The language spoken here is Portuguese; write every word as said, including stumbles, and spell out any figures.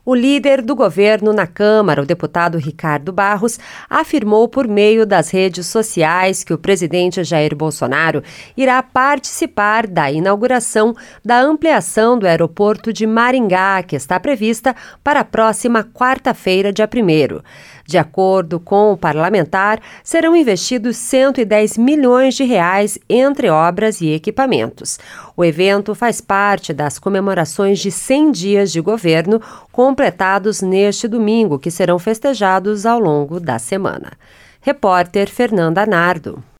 O líder do governo na Câmara, o deputado Ricardo Barros, afirmou por meio das redes sociais que o presidente Jair Bolsonaro irá participar da inauguração da ampliação do aeroporto de Maringá, que está prevista para a próxima quarta-feira, dia primeiro. De acordo com o parlamentar, serão investidos cento e dez milhões de reais entre obras e equipamentos. O evento faz parte das comemorações de cem dias de governo, completados neste domingo, que serão festejados ao longo da semana. Repórter Fernanda Nardo.